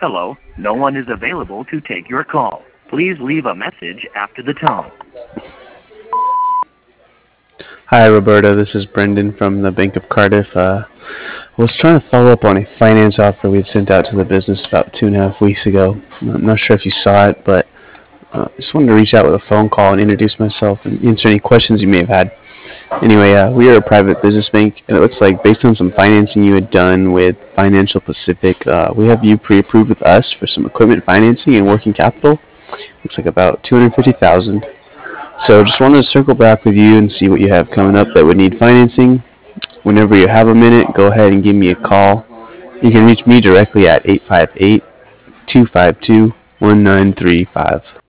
Hello, no one is available to take your call. Please leave a message after the tone. Hi, Roberta. This is Brendan from the Bank of Cardiff. I was trying to follow up on a finance offer we had sent out to the business about 2.5 weeks ago. I'm not sure if you saw it, but I just wanted to reach out with a phone call and introduce myself and answer any questions you may have had. Anyway, we are a private business bank, and it looks like based on some financing you had done with Financial Pacific, we have you pre-approved with us for some equipment financing and working capital. Looks like about 250,000. So just wanted to circle back with you and see what you have coming up that would need financing. Whenever you have a minute, go ahead and give me a call. You can reach me directly at 858 252 1935.